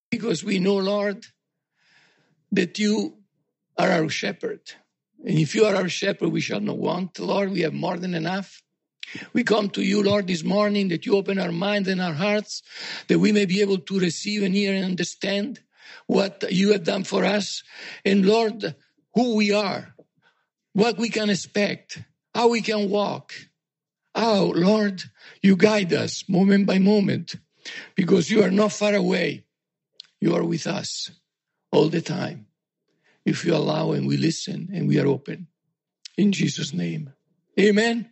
because we know, Lord, that you are our shepherd. And if you are our shepherd, we shall not want. Lord, we have more than enough. We come to you, Lord, this morning, that you open our minds and our hearts, that we may be able to receive and hear and understand what you have done for us. And Lord, who we are, what we can expect, how we can walk. How, Lord, you guide us moment by moment, because you are not far away. You are with us all the time. If you allow and we listen and we are open. In Jesus' name. Amen.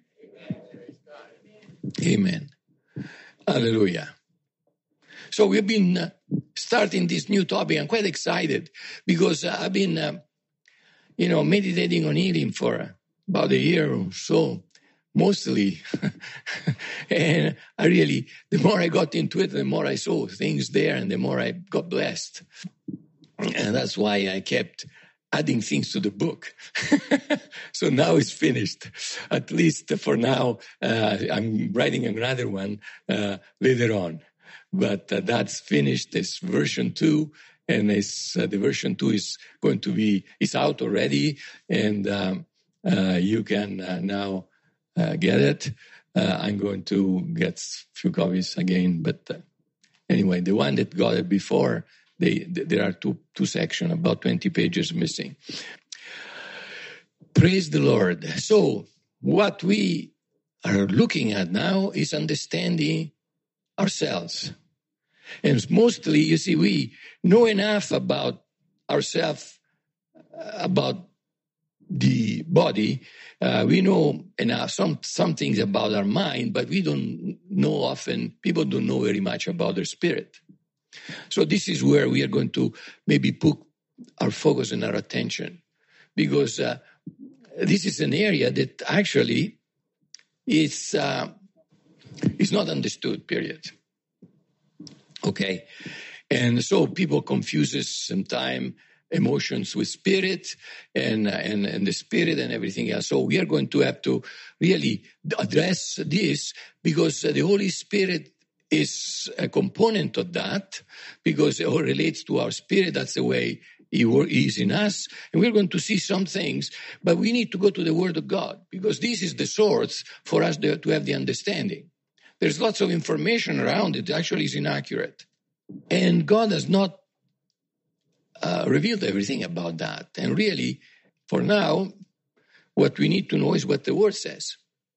Amen. Hallelujah. So we've been starting this new topic. I'm quite excited because I've been, meditating on healing for about a year or so, mostly. And the more I got into it, the more I saw things there and the more I got blessed. And that's why I kept adding things to the book. So now it's finished, at least for now. I'm writing another one later on. But that's finished. It's version 2. And the version 2 is out already. And you can now get it. I'm going to get a few copies again. But anyway, the one that got it before, there are two sections, about 20 pages missing. Praise the Lord. So what we are looking at now is understanding ourselves. And mostly, you see, we know enough about ourselves, about the body. We know enough, some things about our mind, but we don't know often, people don't know very much about their spirit. So this is where we are going to maybe put our focus and our attention, because this is an area that actually is not understood, period. Okay? And so people confuses sometimes emotions with spirit and the spirit and everything else. So we are going to have to really address this, because the Holy Spirit is a component of that, because it all relates to our spirit. That's the way He is in us. And we're going to see some things, but we need to go to the Word of God, because this is the source for us to have the understanding. There's lots of information around it that actually is inaccurate. And God has not revealed everything about that. And really, for now, what we need to know is what the Word says.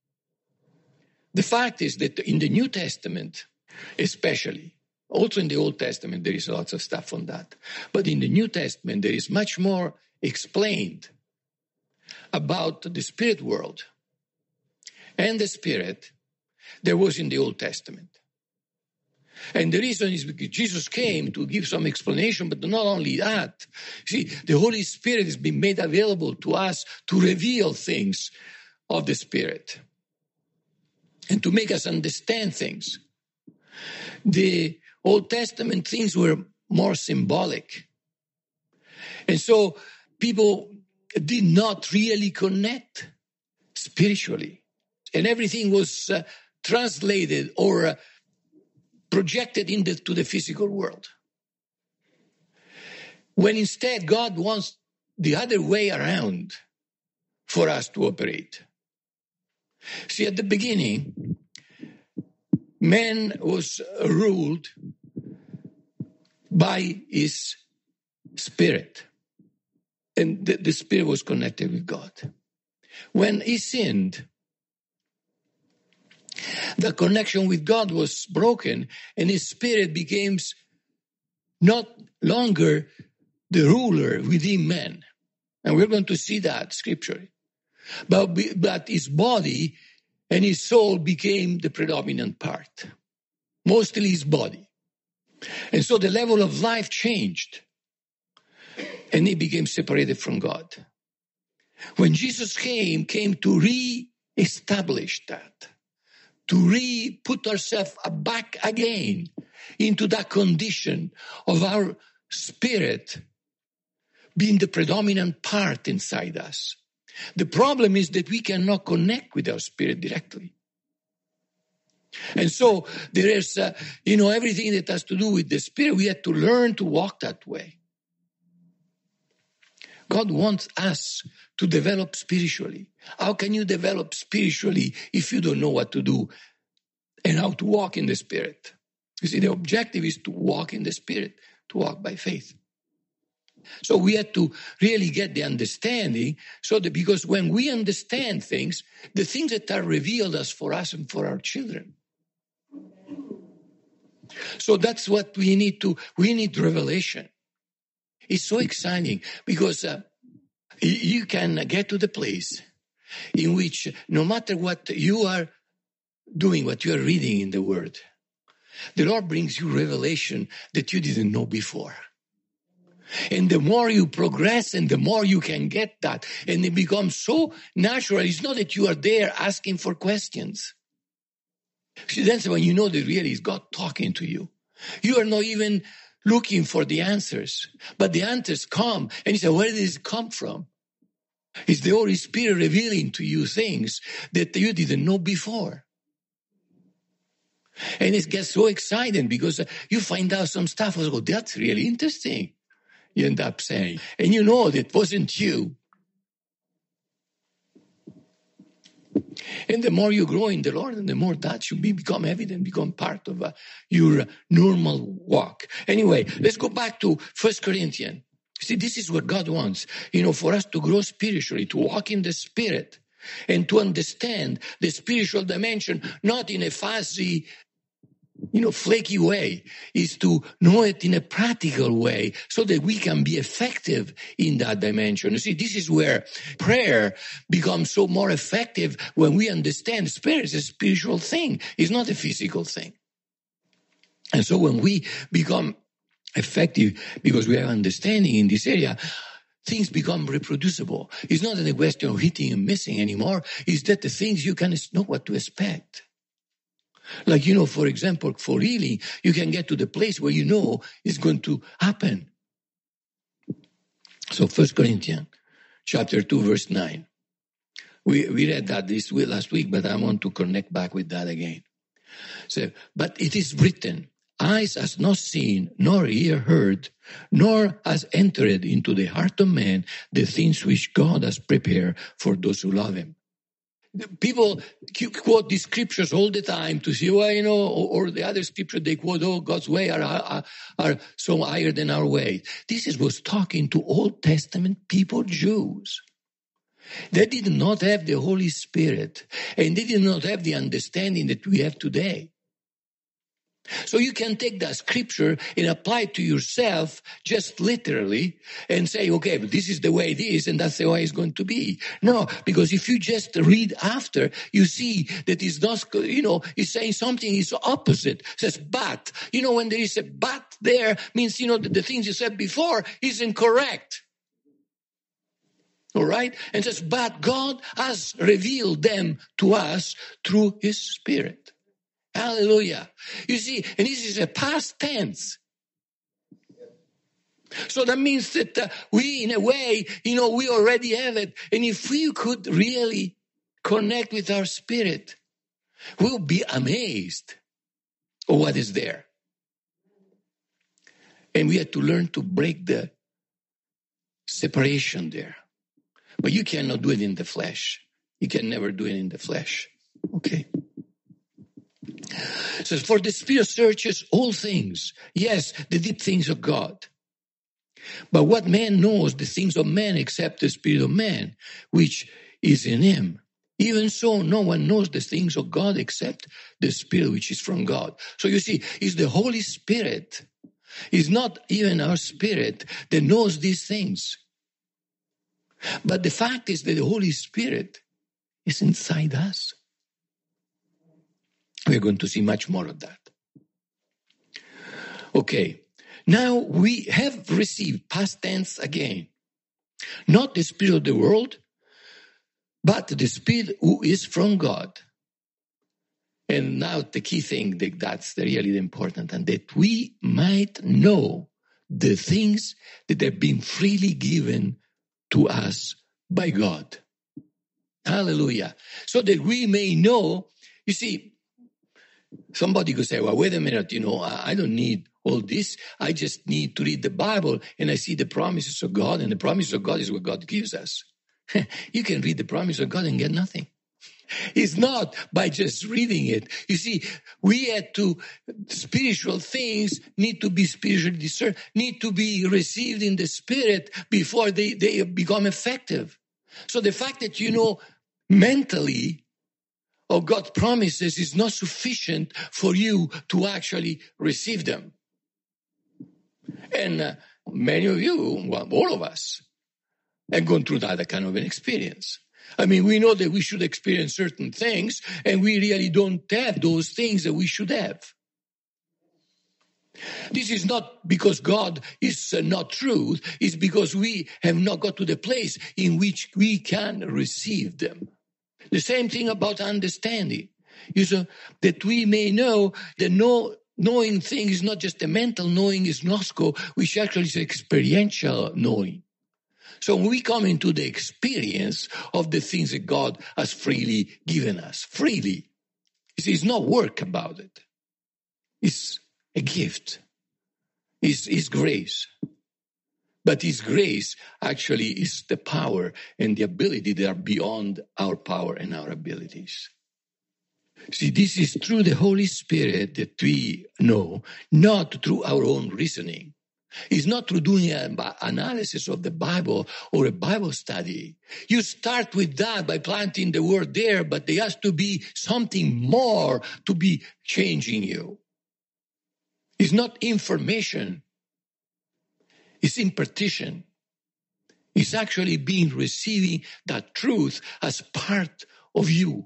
The fact is that in the New Testament, especially, also in the Old Testament, there is lots of stuff on that. But in the New Testament, there is much more explained about the spirit world and the spirit there was in the Old Testament. And the reason is because Jesus came to give some explanation, but not only that. See, the Holy Spirit has been made available to us to reveal things of the Spirit and to make us understand things. The Old Testament things were more symbolic. And so people did not really connect spiritually. And everything was translated or projected to the physical world. When instead God wants the other way around for us to operate. See, at the beginning, man was ruled by his spirit. And the spirit was connected with God. When he sinned, the connection with God was broken, and his spirit became not longer the ruler within man. And we're going to see that scripturally. But his body and his soul became the predominant part. Mostly his body. And so the level of life changed. And he became separated from God. When Jesus came to re-establish that. To put ourselves back again into that condition of our spirit being the predominant part inside us. The problem is that we cannot connect with our spirit directly. And so there is, everything that has to do with the Spirit, we have to learn to walk that way. God wants us to develop spiritually. How can you develop spiritually if you don't know what to do and how to walk in the Spirit? You see, the objective is to walk in the Spirit, to walk by faith. So we have to really get the understanding, because when we understand things, the things that are revealed as for us and for our children. So that's what we need revelation. It's so exciting because you can get to the place in which no matter what you are doing, what you are reading in the Word, the Lord brings you revelation that you didn't know before. And the more you progress and the more you can get that, and it becomes so natural. It's not that you are there asking for questions. See, that's when you know that really is God talking to you. You are not even looking for the answers, but the answers come, and you say, where did this come from? It's the Holy Spirit revealing to you things that you didn't know before. And it gets so exciting because you find out some stuff. I go, that's really interesting. You end up saying, and you know that wasn't you. And the more you grow in the Lord, and the more that should become evident, become part of your normal walk. Anyway, let's go back to 1 Corinthians. See, this is what God wants, for us to grow spiritually, to walk in the Spirit, and to understand the spiritual dimension, not in a fuzzy, flaky way, is to know it in a practical way so that we can be effective in that dimension. You see, this is where prayer becomes so more effective when we understand prayer is a spiritual thing. It's not a physical thing. And so when we become effective because we have understanding in this area, things become reproducible. It's not a question of hitting and missing anymore. It's that the things you can know what to expect. Like, for example, for healing, you can get to the place where it's going to happen. So 1 Corinthians chapter 2, verse 9. We read that last week, but I want to connect back with that again. So, but it is written, eyes has not seen, nor ear heard, nor has entered into the heart of man the things which God has prepared for those who love him. People quote these scriptures all the time to say, or the other scripture they quote, God's way are so higher than our way. This was talking to Old Testament people, Jews. They did not have the Holy Spirit, and they did not have the understanding that we have today. So you can take that scripture and apply it to yourself just literally and say, okay, but this is the way it is and that's the way it's going to be. No, because if you just read after, you see that it's not, it's saying something is opposite. It says, but, when there is a but there, means, that the things you said before isn't correct. All right? And says, but God has revealed them to us through his Spirit. Hallelujah. You see, and this is a past tense. So that means that we, in a way, we already have it. And if we could really connect with our spirit, we'll be amazed of what is there. And we have to learn to break the separation there. But you cannot do it in the flesh. You can never do it in the flesh. Okay. It says, for the Spirit searches all things. Yes, the deep things of God. But what man knows the things of man except the Spirit of man, which is in him. Even so, no one knows the things of God except the Spirit which is from God. So you see, it's the Holy Spirit. It's not even our spirit that knows these things. But the fact is that the Holy Spirit is inside us. We're going to see much more of that. Okay. Now we have received, past tense again, not the spirit of the world, but the Spirit who is from God. And now the key thing, that's really important, and that we might know the things that have been freely given to us by God. Hallelujah. So that we may know, you see, Somebody could say, well, wait a minute, I don't need all this. I just need to read the Bible and I see the promises of God, and the promises of God is what God gives us. You can read the promise of God and get nothing. It's not by just reading it. You see, spiritual things need to be spiritually discerned, need to be received in the spirit before they become effective. So the fact that you know mentally of God's promises is not sufficient for you to actually receive them. And many of you, well, all of us, have gone through that kind of an experience. I mean, we know that we should experience certain things, and we really don't have those things that we should have. This is not because God is not truth. It's because we have not got to the place in which we can receive them. The same thing about understanding. That we may know that knowing thing is not just a mental knowing, is gnosko, which actually is experiential knowing. So when we come into the experience of the things that God has freely given us, freely, it's not work about it. It's a gift. It's grace. But His grace actually is the power and the ability that are beyond our power and our abilities. See, this is through the Holy Spirit that we know, not through our own reasoning. It's not through doing an analysis of the Bible or a Bible study. You start with that by planting the word there, but there has to be something more to be changing you. It's not information. It's impartition. It's actually receiving that truth as part of you.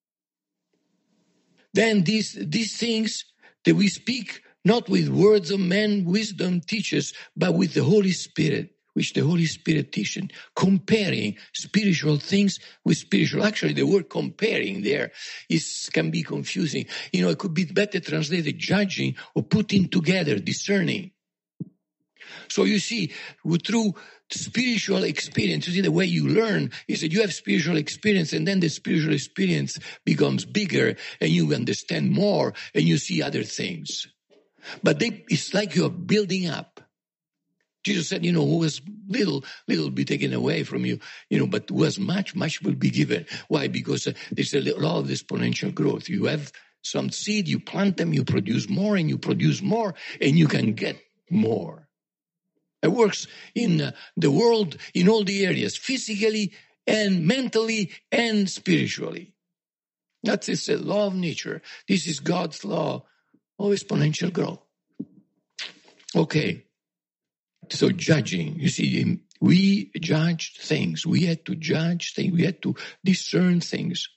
Then these things that we speak, not with words of man, wisdom teaches, but with the Holy Spirit, which the Holy Spirit teaches, comparing spiritual things with spiritual. Actually, the word comparing there can be confusing. It could be better translated judging or putting together, discerning. So you see, through spiritual experience, you see the way you learn is that you have spiritual experience, and then the spiritual experience becomes bigger and you understand more and you see other things. But it's like you're building up. Jesus said, who was little will be taken away from you, but who has much will be given. Why? Because there's a law of exponential growth. You have some seed, you plant them, you produce more, and you produce more, and you can get more. It works in the world, in all the areas, physically and mentally and spiritually. That is a law of nature. This is God's law of exponential growth. Okay. So judging, you see, we judged things. We had to judge things. We had to discern things.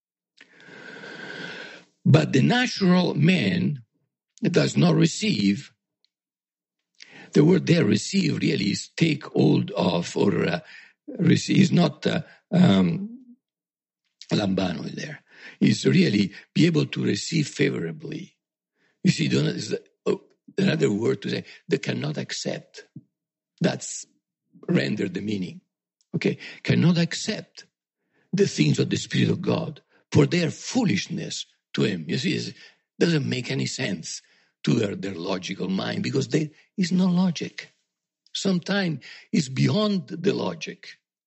But the natural man does not receive. The word there, receive, really is take hold of or receive. Is not lambano there. It's really be able to receive favorably. You see, another word to say, they cannot accept. That's render the meaning. Okay, cannot accept the things of the Spirit of God for their foolishness to Him. You see, it doesn't make any sense to their logical mind because there is no logic. Sometimes it's beyond the logic.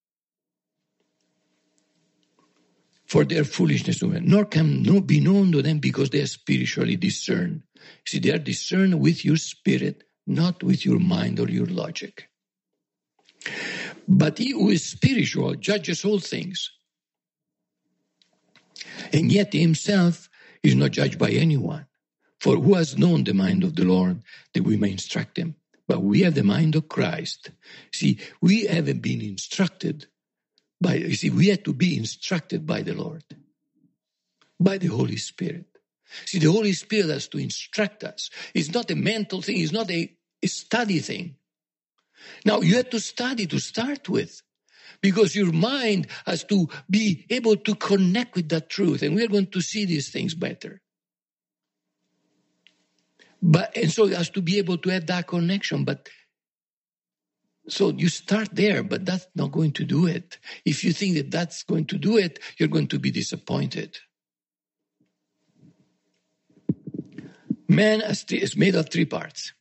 For their foolishness, nor can be known to them because they are spiritually discerned. See, they are discerned with your spirit, not with your mind or your logic. But he who is spiritual judges all things. And yet himself is not judged by anyone. For who has known the mind of the Lord that we may instruct him? But we have the mind of Christ. See, we haven't been instructed we had to be instructed by the Lord, by the Holy Spirit. See, the Holy Spirit has to instruct us. It's not a mental thing. It's not a study thing. Now, you have to study to start with because your mind has to be able to connect with that truth. And we're going to see these things better. And so it has to be able to have that connection. So you start there, but that's not going to do it. If you think that that's going to do it, you're going to be disappointed. Man is made of three parts: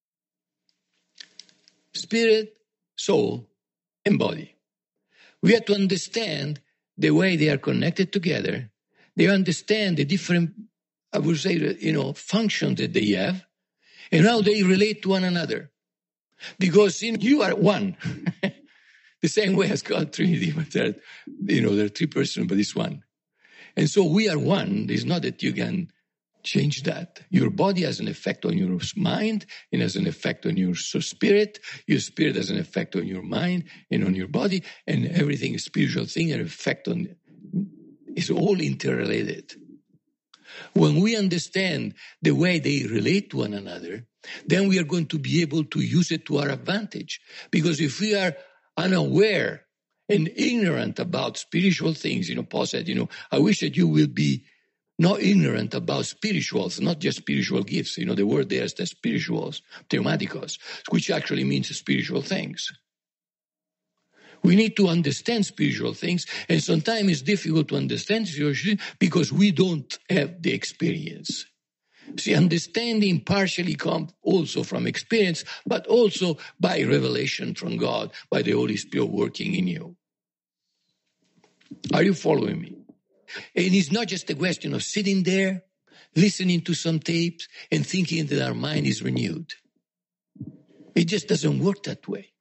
spirit, soul, and body. We have to understand the way they are connected together. They understand the different, I would say, functions that they have and how they relate to one another. Because you are one. The same way as God Trinity, but there are three persons, but it's one. And so we are one. It's not that you can change that. Your body has an effect on your mind and has an effect on your spirit. Your spirit has an effect on your mind and on your body, and everything is spiritual thing and effect on it's all interrelated. When we understand the way they relate to one another, then we are going to be able to use it to our advantage. Because if we are unaware and ignorant about spiritual things, Paul said, I wish that you will be not ignorant about spirituals, not just spiritual gifts. The word there is the spirituals, pneumatikos, which actually means spiritual things. We need to understand spiritual things, and sometimes it's difficult to understand spiritual because we don't have the experience. See, understanding partially comes also from experience, but also by revelation from God, by the Holy Spirit working in you. Are you following me? And it's not just a question of sitting there, listening to some tapes, and thinking that our mind is renewed. It just doesn't work that way.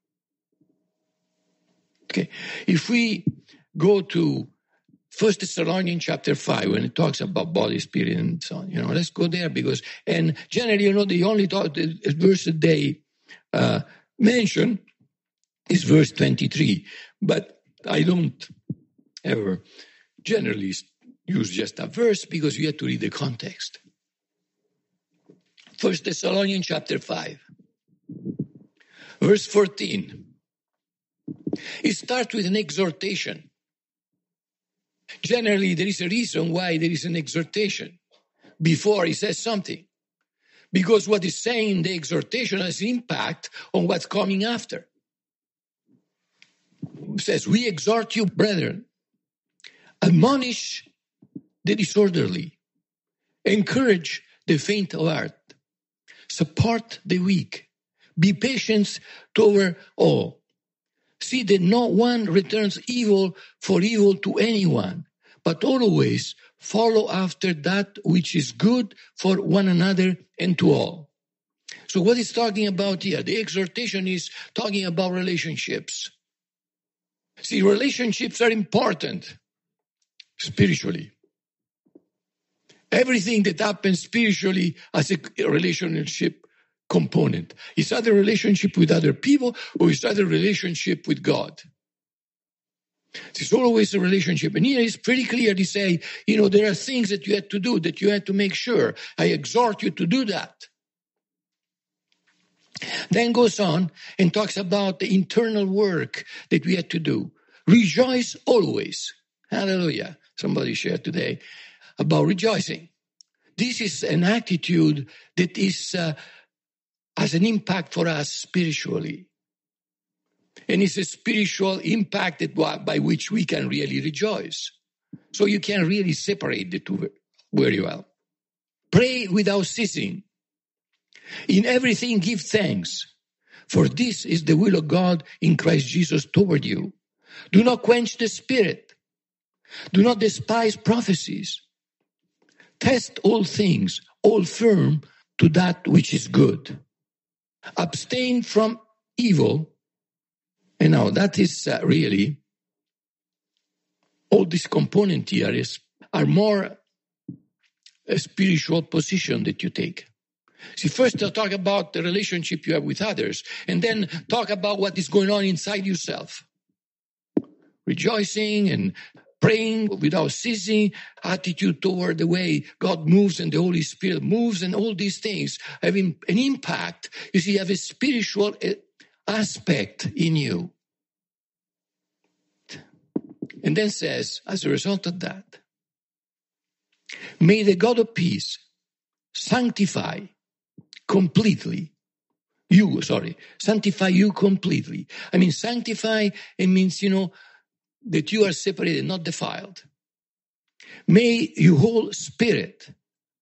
Okay, if we go to 1 Thessalonians chapter 5, when it talks about body, spirit, and so on, let's go there and generally, the only verse that they mention is verse 23, but I don't ever generally use just a verse because you have to read the context. 1 Thessalonians chapter 5, verse 14. It starts with an exhortation. Generally, there is a reason why there is an exhortation before he says something. Because what he's saying in the exhortation has impact on what's coming after. It says, we exhort you, brethren, admonish the disorderly, encourage the faint of heart, support the weak, be patient toward all. See that no one returns evil for evil to anyone, but always follow after that which is good for one another and to all. So what is talking about here? The exhortation is talking about relationships. See, relationships are important spiritually. Everything that happens spiritually has a relationship component. It's either relationship with other people or it's either relationship with God. It's always a relationship. And here it's pretty clear to say, there are things that you have to do, that you have to make sure. I exhort you to do that. Then goes on and talks about the internal work that we have to do. Rejoice always. Hallelujah. Somebody shared today about rejoicing. This is an attitude that is has an impact for us spiritually. And it's a spiritual impact by which we can really rejoice. So you can really separate the two very well. Pray without ceasing. In everything give thanks, for this is the will of God in Christ Jesus toward you. Do not quench the spirit. Do not despise prophecies. Test all things, hold firm to that which is good. Abstain from evil. And now that is really, all these component areas are more a spiritual position that you take. See, first I'll talk about the relationship you have with others, and then talk about what is going on inside yourself. Rejoicing and praying without ceasing, attitude toward the way God moves and the Holy Spirit moves, and all these things having an impact. You see, you have a spiritual aspect in you. And then says, as a result of that, may the God of peace sanctify completely sanctify you completely. I mean, sanctify, it means, that you are separated, not defiled. May your whole spirit,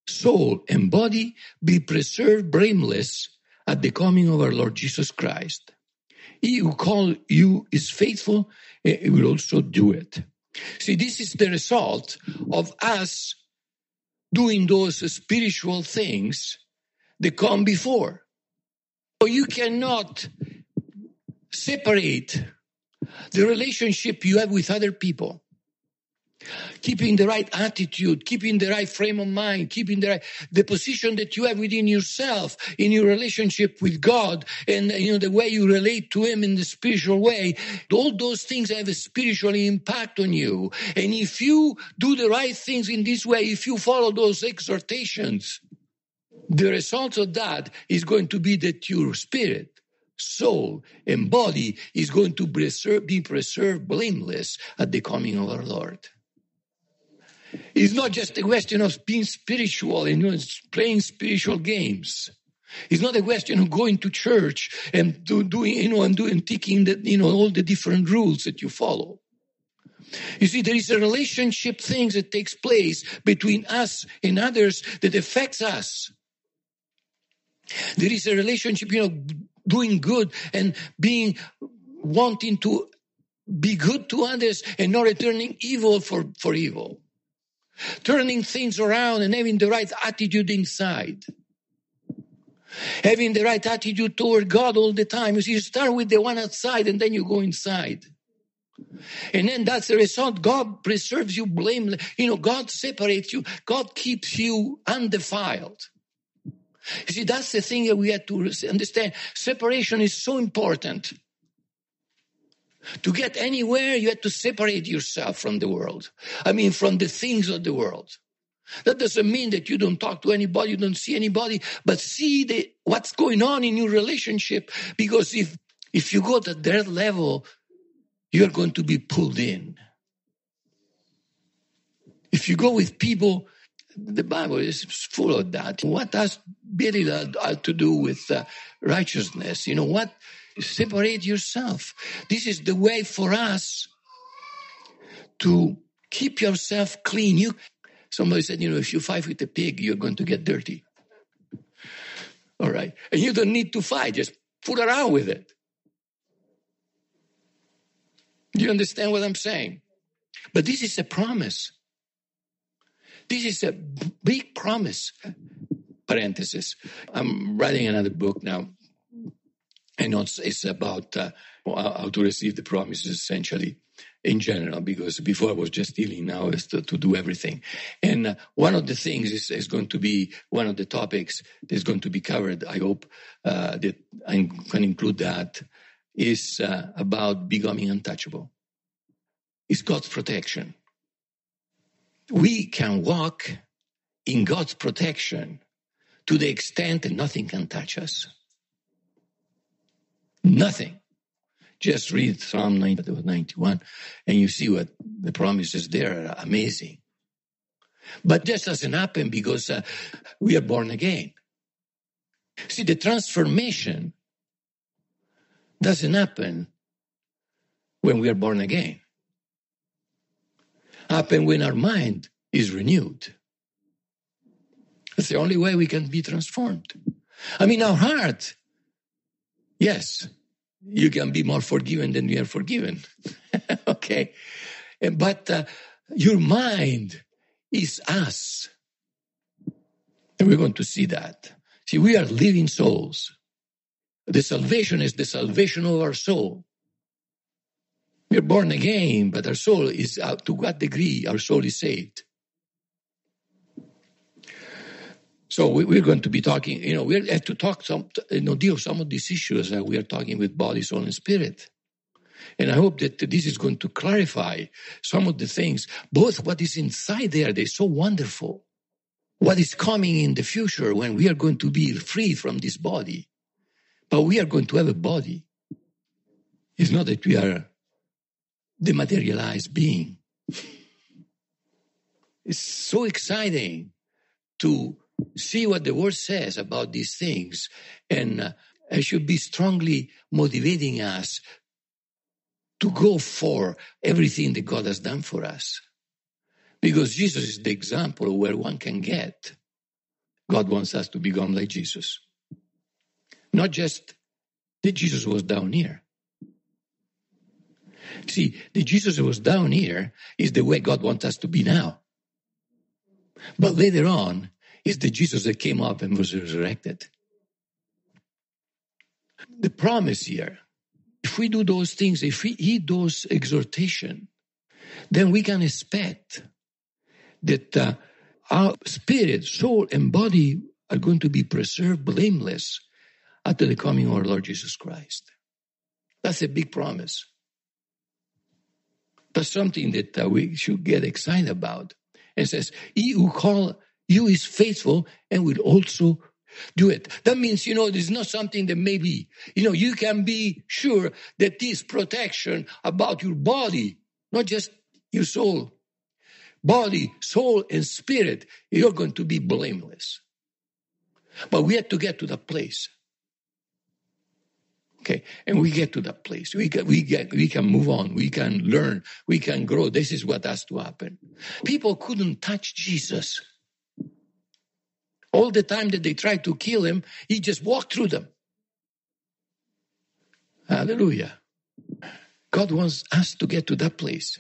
soul, and body be preserved blameless at the coming of our Lord Jesus Christ. He who called you is faithful, and he will also do it. See, this is the result of us doing those spiritual things that come before. So you cannot separate the relationship you have with other people, keeping the right attitude, keeping the right frame of mind, keeping the position that you have within yourself in your relationship with God, and the way you relate to Him in the spiritual way. All those things have a spiritual impact on you. And if you do the right things in this way, if you follow those exhortations, the result of that is going to be that your spirit, soul, and body is going to be preserved blameless at the coming of our Lord. It's not just a question of being spiritual and playing spiritual games. It's not a question of going to church and ticking all the different rules that you follow. You see, there is a relationship thing that takes place between us and others that affects us. There is a relationship, doing good and wanting to be good to others and not returning evil for evil. Turning things around and having the right attitude inside. Having the right attitude toward God all the time. You see, you start with the one outside and then you go inside. And then that's the result. God preserves you blameless. God separates you. God keeps you undefiled. You see, that's the thing that we have to understand. Separation is so important. To get anywhere, you have to separate yourself from the world. From the things of the world. That doesn't mean that you don't talk to anybody, you don't see anybody, but see what's going on in your relationship. Because if you go to that level, you're going to be pulled in. If you go with people, the Bible is full of that. What has really to do with righteousness? What? Separate yourself. This is the way for us to keep yourself clean. Somebody said, if you fight with a pig, you're going to get dirty. All right. And you don't need to fight. Just fool around with it. Do you understand what I'm saying? But this is a promise. This is a big promise. Parenthesis. I'm writing another book now. And it's about how to receive the promises, essentially, in general, because before I was just healing, now is to do everything. And one of the things is going to be, one of the topics that's going to be covered, I hope that I can include that, is about becoming untouchable. It's God's protection. We can walk in God's protection to the extent that nothing can touch us. Nothing. Just read Psalm 91 and you see what the promises there are amazing. But this doesn't happen because we are born again. See, the transformation doesn't happen when we are born again. Happen when our mind is renewed. That's the only way we can be transformed. Our heart, yes, you can be more forgiven than you are forgiven. Okay? But your mind is us. And we're going to see that. See, we are living souls. The salvation is the salvation of our soul. We're born again, but our soul is, to what degree our soul is saved. So we're going to be talking, we have to talk deal with some of these issues that we are talking with body, soul, and spirit. And I hope that this is going to clarify some of the things, both what is inside there, they're so wonderful. What is coming in the future when we are going to be free from this body. But we are going to have a body. It's not that we are the materialized being. It's so exciting to see what the word says about these things, and it should be strongly motivating us to go for everything that God has done for us. Because Jesus is the example of where one can get. God wants us to become like Jesus. Not just that Jesus was down here. See, the Jesus that was down here is the way God wants us to be now. But later on is the Jesus that came up and was resurrected. The promise here, if we do those things, if we heed those exhortation, then we can expect that our spirit, soul, and body are going to be preserved blameless after the coming of our Lord Jesus Christ. That's a big promise. That's something that we should get excited about. It says, he who called you is faithful and will also do it. That means, there's not something that maybe, you can be sure that this protection about your body, not just your soul, body, soul, and spirit, you're going to be blameless. But we have to get to that place. Okay, and we get to that place. We can move on. We can learn. We can grow. This is what has to happen. People couldn't touch Jesus. All the time that they tried to kill him, he just walked through them. Hallelujah. God wants us to get to that place.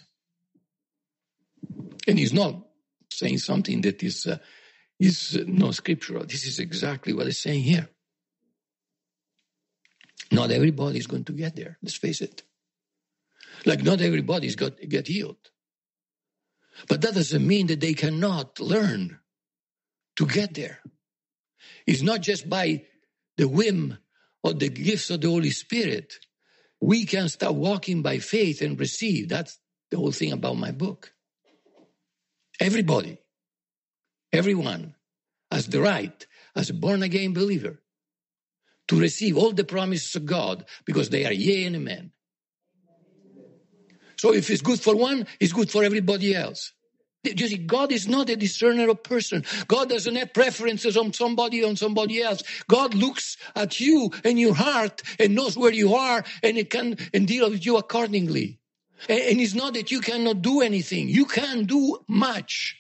And he's not saying something that is not scriptural. This is exactly what he's saying here. Not everybody is going to get there. Let's face it. Like not everybody is going to get healed. But that doesn't mean that they cannot learn to get there. It's not just by the whim or the gifts of the Holy Spirit. We can start walking by faith and receive. That's the whole thing about my book. Everybody, everyone has the right, as a born-again believer, to receive all the promises of God because they are yea and amen. So if it's good for one, it's good for everybody else. You see, God is not a discerner of person. God doesn't have preferences on somebody else. God looks at you and your heart and knows where you are and it can and deal with you accordingly. And it's not that you cannot do anything. You can do much.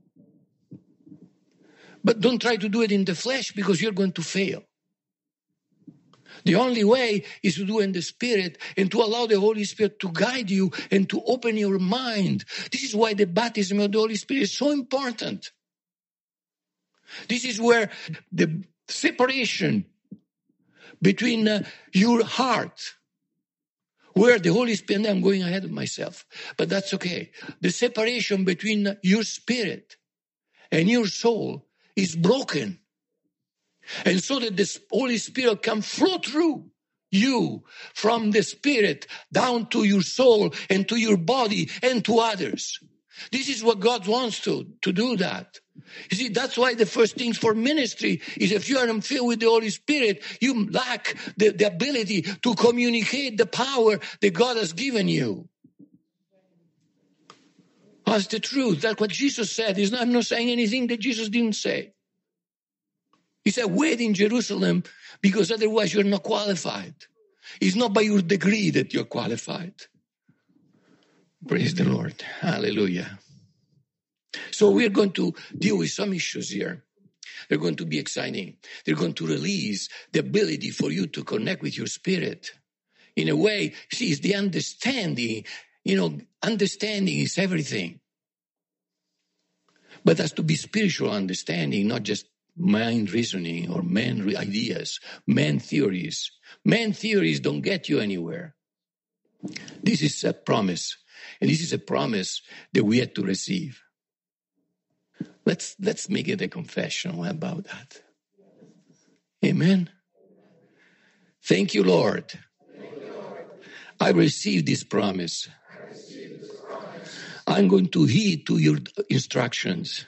But don't try to do it in the flesh because you're going to fail. The only way is to do it in the Spirit and to allow the Holy Spirit to guide you and to open your mind. This is why the baptism of the Holy Spirit is so important. This is where the separation between your heart, where the Holy Spirit, I'm going ahead of myself, but that's okay. The separation between your spirit and your soul is broken. And so that the Holy Spirit can flow through you from the Spirit down to your soul and to your body and to others. This is what God wants to do that. You see, that's why the first things for ministry is if you are filled with the Holy Spirit, you lack the ability to communicate the power that God has given you. That's the truth. That's what Jesus said. I'm not saying anything that Jesus didn't say. He said, wait in Jerusalem because otherwise you're not qualified. It's not by your degree that you're qualified. Praise the Lord. Hallelujah. So we're going to deal with some issues here. They're going to be exciting. They're going to release the ability for you to connect with your spirit. In a way, see, it's the understanding. Understanding is everything. But it has to be spiritual understanding, not just mind reasoning or man ideas, man theories. Man theories don't get you anywhere. This is a promise, and this is a promise that we have to receive. Let's make it a confession about that. Amen. Thank you, Lord. I receive this promise. I'm going to heed to your instructions,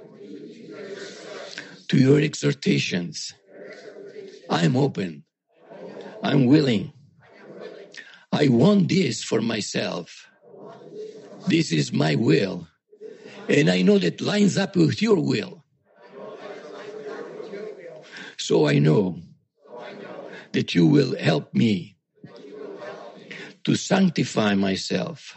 to your exhortations. I'm open. I'm willing. I want this for myself. This is my will. And I know that lines up with your will. So I know that you will help me to sanctify myself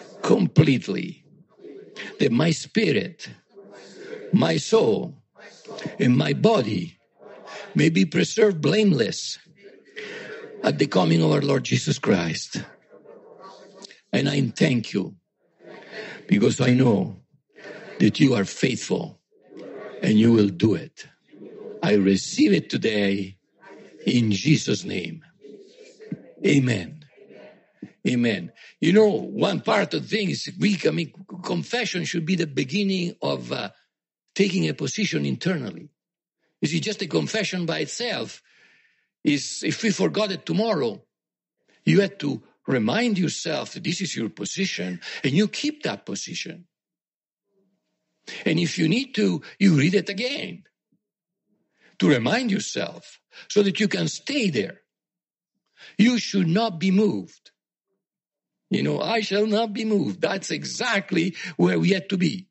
completely. That my spirit, my soul, and my body may be preserved blameless at the coming of our Lord Jesus Christ. And I thank you because I know that you are faithful and you will do it. I receive it today in Jesus' name. Amen. Amen. You know, one part of things, confession should be the beginning of taking a position internally. You see, just a confession by itself is, if we forgot it tomorrow, you have to remind yourself that this is your position and you keep that position. And if you need to, you read it again to remind yourself so that you can stay there. You should not be moved. You know, I shall not be moved. That's exactly where we have to be.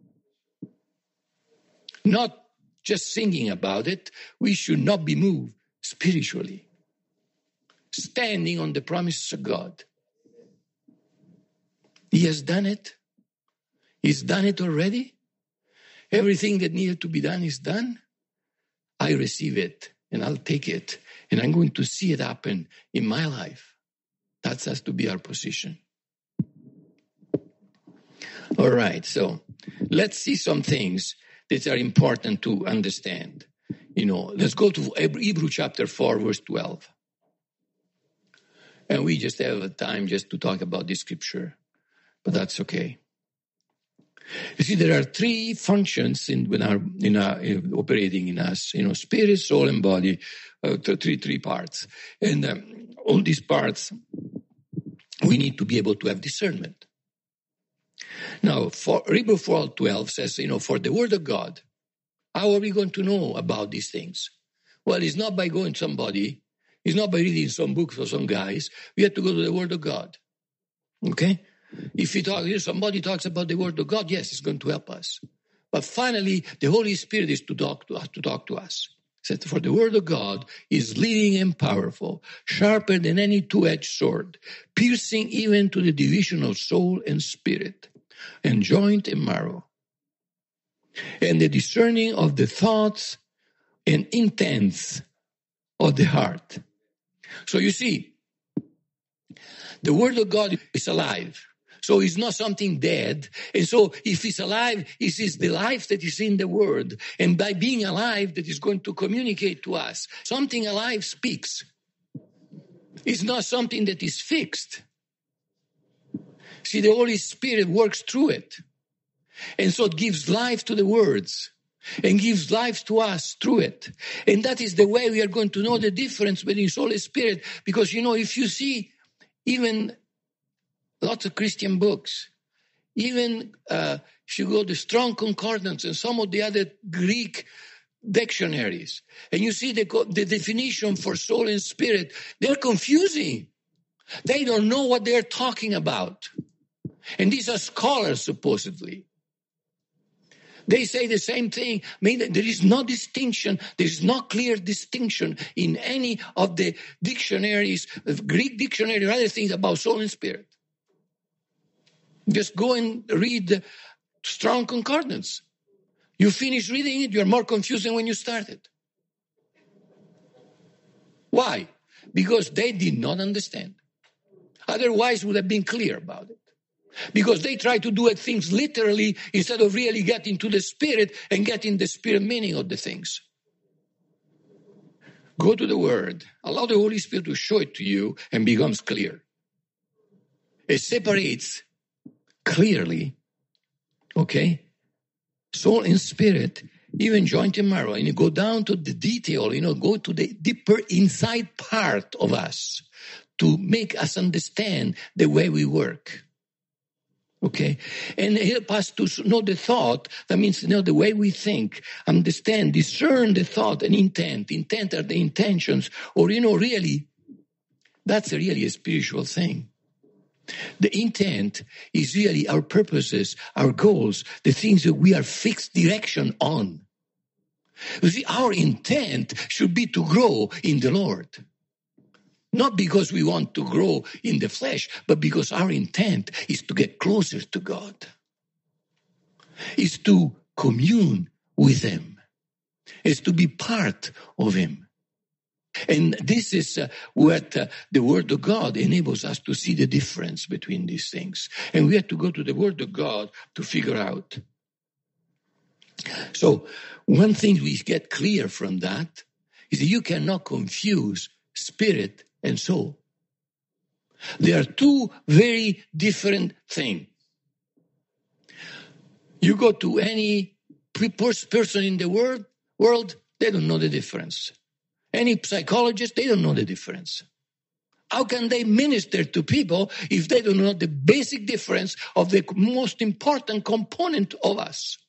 Not just singing about it. We should not be moved spiritually. Standing on the promises of God. He has done it. He's done it already. Everything that needed to be done is done. I receive it and I'll take it. And I'm going to see it happen in my life. That has to be our position. All right, so let's see some things that are important to understand. You know, let's go to Hebrews chapter 4, verse 12. And we just have time just to talk about this scripture, but that's okay. You see, there are three functions in operating in us, you know, spirit, soul, and body, three parts. And all these parts, we need to be able to have discernment. Now, for Hebrews 4:12 says, you know, for the word of God, how are we going to know about these things? Well, it's not by going to somebody. It's not by reading some books or some guys. We have to go to the word of God. Okay? If somebody talks about the word of God, yes, it's going to help us. But finally, the Holy Spirit is to talk to us. It said, for the word of God is living and powerful, sharper than any two-edged sword, piercing even to the division of soul and spirit, and joint and marrow, and the discerning of the thoughts and intents of the heart. So you see, the word of God is alive. So it's not something dead. And so if it's alive, it is the life that is in the word. And by being alive, that is going to communicate to us. Something alive speaks. It's not something that is fixed. See, the Holy Spirit works through it. And so it gives life to the words and gives life to us through it. And that is the way we are going to know the difference between soul and spirit. Because, you know, if you see even lots of Christian books, even if you go to Strong Concordance and some of the other Greek dictionaries, and you see the definition for soul and spirit, they're confusing. They don't know what they're talking about. And these are scholars, supposedly. They say the same thing. I mean, there is no distinction. There is no clear distinction in any of the dictionaries, Greek dictionary or other things about soul and spirit. Just go and read the Strong Concordance. You finish reading it, you're more confused than when you started. Why? Because they did not understand. Otherwise, would have been clear about it. Because they try to do things literally instead of really getting to the spirit and getting the spirit meaning of the things. Go to the word. Allow the Holy Spirit to show it to you and becomes clear. It separates clearly, okay, soul and spirit, even joint and marrow. And you go down to the detail, you know, go to the deeper inside part of us to make us understand the way we work. Okay, and help us to know the thought. That means know the way we think, understand, discern the thought and intent. Intent are the intentions, or you know, really, that's really a spiritual thing. The intent is really our purposes, our goals, the things that we are fixed direction on. You see, our intent should be to grow in the Lord. Not because we want to grow in the flesh, but because our intent is to get closer to God. Is to commune with Him. is to be part of him. And this is what the Word of God enables us to see the difference between these things. And we have to go to the Word of God to figure out. So one thing we get clear from that is that you cannot confuse spirit and soul. They are two very different things. You go to any person in the world, they don't know the difference. Any psychologist, they don't know the difference. How can they minister to people if they don't know the basic difference of the most important component of us?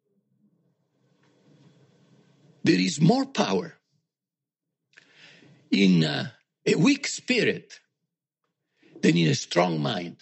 There is more power in a weak spirit than in a strong mind.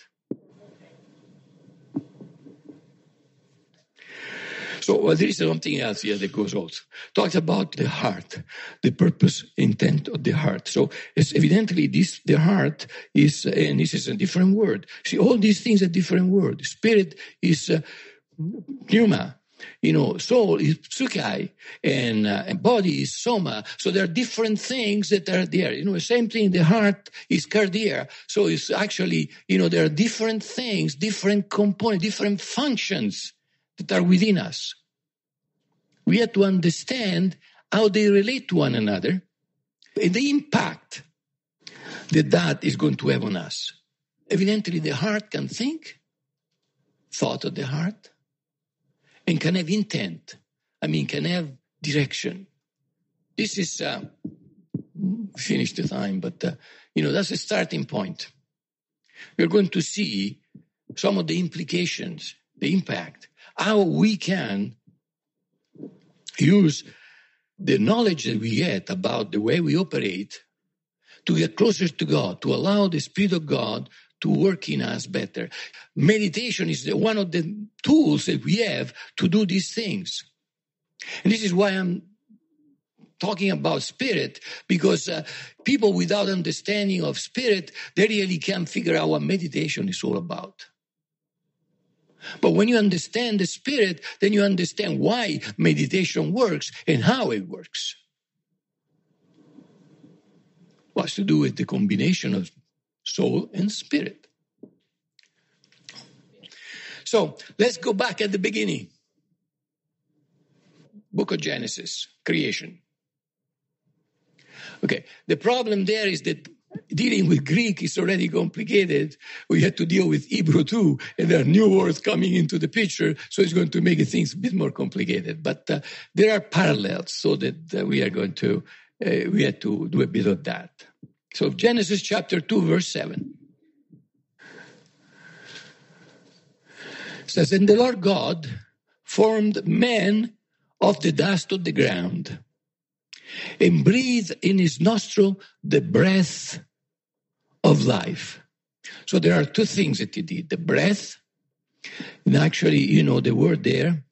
So there is something else here that goes also. Talks about the heart, the purpose, intent of the heart. So it's evidently the heart is, and this is a different word. See, all these things are different words. Spirit is pneuma. Soul is psyche, and body is soma. So there are different things that are there. The same thing, the heart is cardia. So it's actually, there are different things, different components, different functions that are within us. We have to understand how they relate to one another and the impact that is going to have on us. Evidently, the heart can think, thought of the heart, and can have intent. Can have direction. This is, finished the time, but, that's a starting point. We're going to see some of the implications, the impact, how we can use the knowledge that we get about the way we operate to get closer to God, to allow the Spirit of God to work in us better. Meditation is one of the tools that we have to do these things. And this is why I'm talking about spirit, because people without understanding of spirit, they really can't figure out what meditation is all about. But when you understand the spirit, then you understand why meditation works and how it works. What's to do with the combination of soul and spirit. So let's go back at the beginning. Book of Genesis, creation. Okay, the problem there is that dealing with Greek is already complicated. We had to deal with Hebrew too, and there are new words coming into the picture, so it's going to make things a bit more complicated. But there are parallels, so that we had to do a bit of that. So Genesis chapter 2, verse 7. Says, and the Lord God formed man of the dust of the ground and breathed in his nostril the breath of life. So there are two things that he did. The breath, and actually, the word there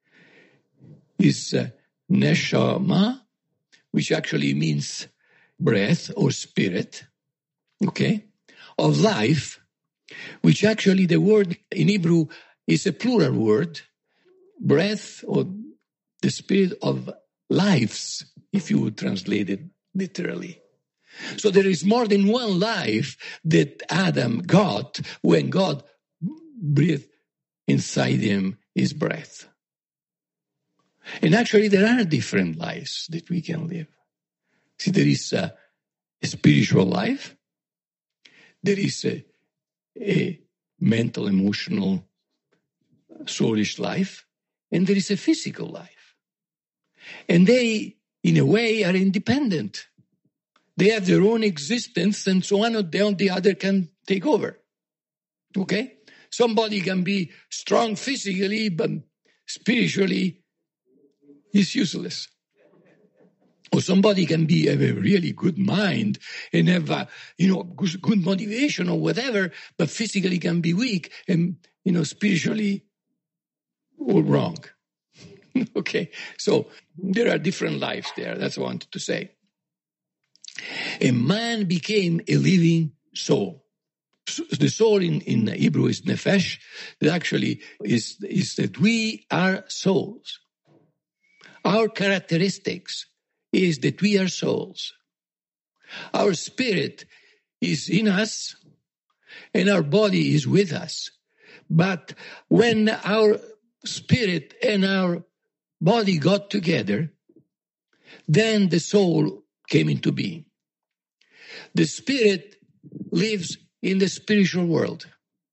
is neshama, which actually means breath or spirit, okay, of life, which actually the word in Hebrew is a plural word, breath or the spirit of lives, if you would translate it literally. So there is more than one life that Adam got when God breathed inside him his breath. And actually there are different lives that we can live. See, there is a spiritual life, there is a mental, emotional, soulish life, and there is a physical life. And they, in a way, are independent. They have their own existence, and so one of them, the other can take over. Okay? Somebody can be strong physically, but spiritually, he's useless. Or somebody can have a really good mind and have good motivation or whatever, but physically can be weak and, spiritually all wrong. Okay, so there are different lives there. That's what I wanted to say. A man became a living soul. So the soul in Hebrew is nefesh. That actually is that we are souls. Our characteristics is that we are souls. Our spirit is in us and our body is with us. But when our spirit and our body got together, then the soul came into being. The spirit lives in the spiritual world.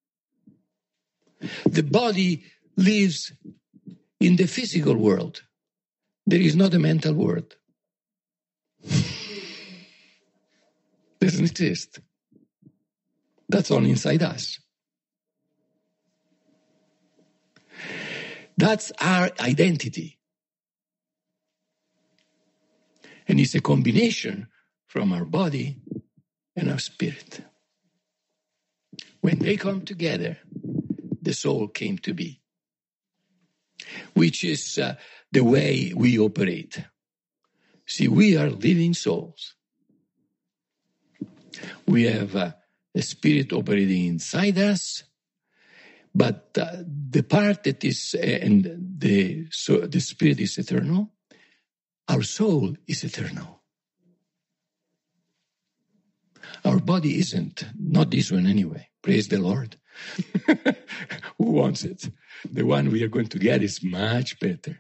The body lives in the physical world. There is not a mental world. Doesn't exist. That's all inside us. That's our identity. And it's a combination from our body and our spirit. When they come together, the soul came to be, which is the way we operate. See, we are living souls. We have a spirit operating inside us, but the part that is, and the spirit is eternal, our soul is eternal. Our body isn't, not this one anyway. Praise the Lord. Who wants it? The one we are going to get is much better.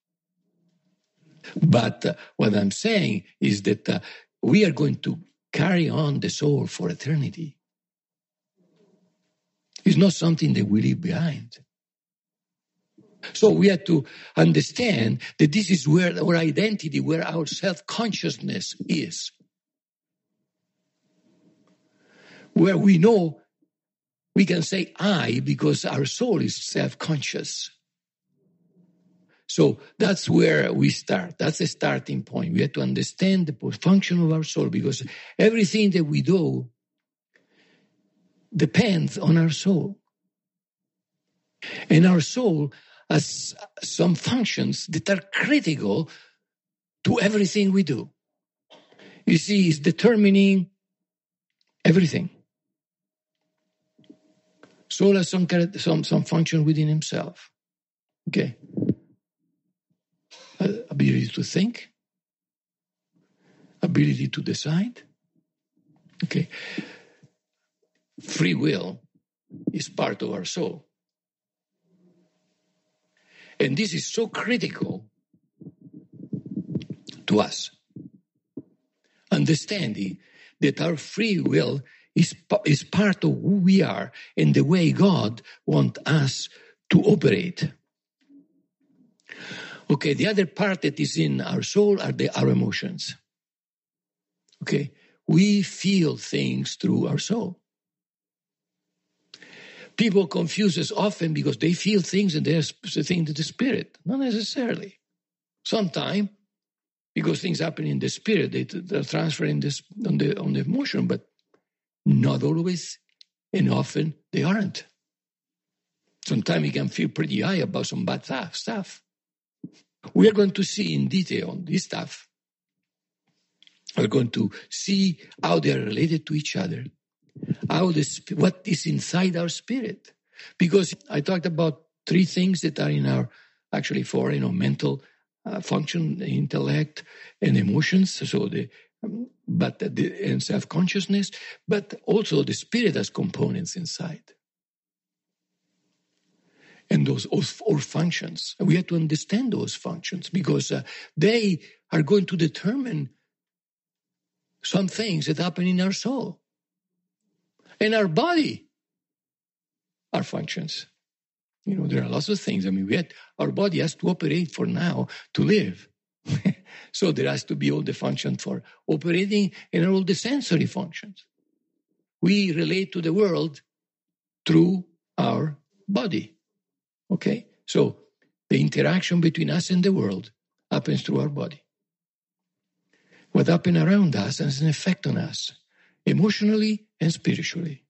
But what I'm saying is that we are going to carry on the soul for eternity. It's not something that we leave behind. So we have to understand that this is where our identity, where our self-consciousness is. Where we know we can say I because our soul is self-conscious. So that's where we start. That's the starting point. We have to understand the function of our soul because everything that we do depends on our soul. And our soul has some functions that are critical to everything we do. You see, it's determining everything. Soul has some function within himself. Okay. Ability to think. Ability to decide. Okay. Free will is part of our soul. And this is so critical to us. Understanding that our free will is part of who we are and the way God wants us to operate. Okay, the other part that is in our soul are our emotions. Okay, we feel things through our soul. People confuse us often because they feel things and they're thinking to the spirit. Not necessarily. Sometimes, because things happen in the spirit, they're transferring this on the emotion, but not always, and often they aren't. Sometimes you can feel pretty high about some bad stuff. We are going to see in detail this stuff. We're going to see how they are related to each other, what is inside our spirit. Because I talked about three things that are in our, actually four, mental function, intellect, and emotions. So and self-consciousness, but also the spirit has components inside. And those all functions, we have to understand those functions because they are going to determine some things that happen in our soul. And our body are functions. There are lots of things. Our body has to operate for now to live. So there has to be all the function for operating and all the sensory functions. We relate to the world through our body. Okay? So the interaction between us and the world happens through our body. What happens around us has an effect on us, emotionally and spiritually.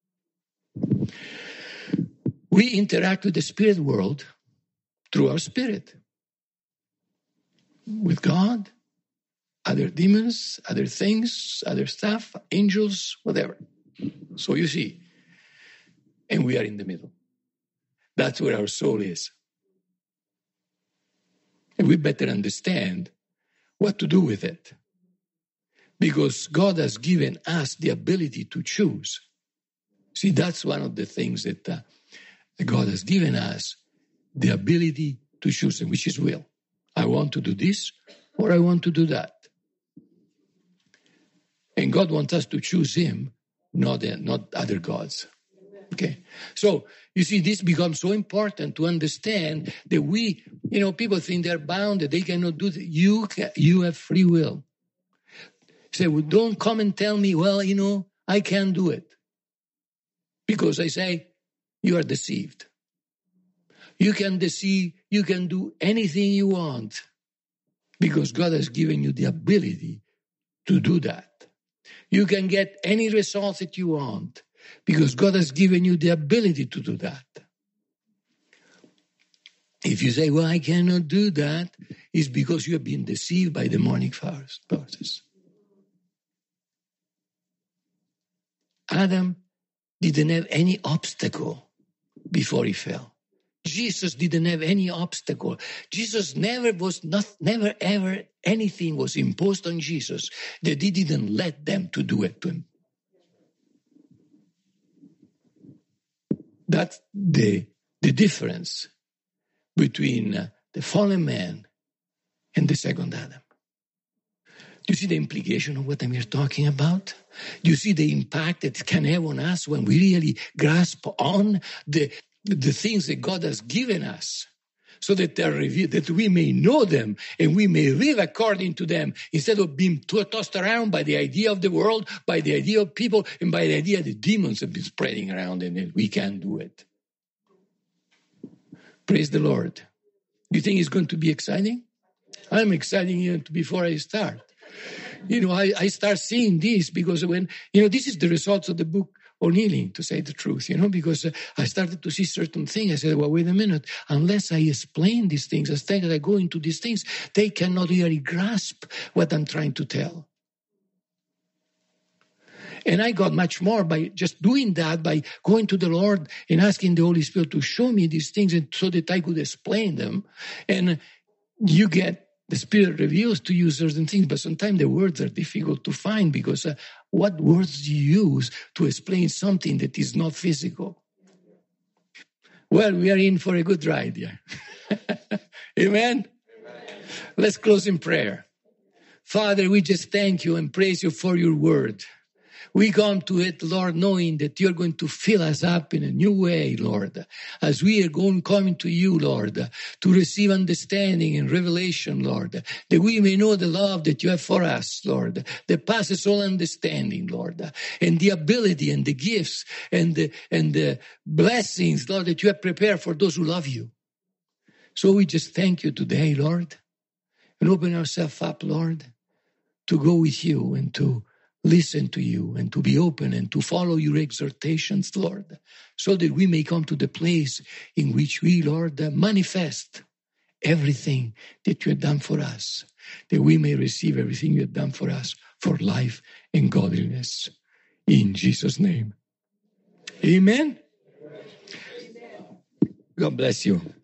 We interact with the spirit world through our spirit. With God, other demons, other things, other stuff, angels, whatever. So you see, and we are in the middle. That's where our soul is. And we better understand what to do with it. Because God has given us the ability to choose. See, that's one of the things that God has given us, the ability to choose, which is will. I want to do this or I want to do that. And God wants us to choose him, not other gods. Okay. So, you see, this becomes so important to understand that we, people think they're bound, that they cannot do that. You have free will. Say, well, don't come and tell me, well, I can't do it. Because I say, you are deceived. You can deceive, you can do anything you want. Because God has given you the ability to do that. You can get any result that you want. Because God has given you the ability to do that. If you say, well, I cannot do that, it's because you have been deceived by demonic forces. Adam didn't have any obstacle before he fell. Jesus didn't have any obstacle. Jesus never ever anything was imposed on Jesus that he didn't let them to do it to him. That's the difference between the fallen man and the second Adam. Do you see the implication of what I'm here talking about? Do you see the impact that it can have on us when we really grasp on the things that God has given us so that they're revealed, that we may know them and we may live according to them instead of being tossed around by the idea of the world, by the idea of people, and by the idea that demons have been spreading around and that we can't do it. Praise the Lord. Do you think it's going to be exciting? I'm excited even before I start. I start seeing this because when, this is the results of the book on healing, to say the truth, because I started to see certain things. I said, well, wait a minute, unless I explain these things, as I go into these things, they cannot really grasp what I'm trying to tell. And I got much more by just doing that, by going to the Lord and asking the Holy Spirit to show me these things and so that I could explain them. And you get, the Spirit reveals to you certain things, but sometimes the words are difficult to find because what words do you use to explain something that is not physical? Well, we are in for a good ride here. Amen? Amen? Let's close in prayer. Father, we just thank you and praise you for your word. We come to it, Lord, knowing that you're going to fill us up in a new way, Lord, as we are coming to you, Lord, to receive understanding and revelation, Lord, that we may know the love that you have for us, Lord, that passes all understanding, Lord, and the ability and the gifts and the blessings, Lord, that you have prepared for those who love you. So we just thank you today, Lord, and open ourselves up, Lord, to go with you and to listen to you and to be open and to follow your exhortations, Lord, so that we may come to the place in which we, Lord, manifest everything that you have done for us, that we may receive everything you have done for us for life and godliness. In Jesus' name. Amen. God bless you.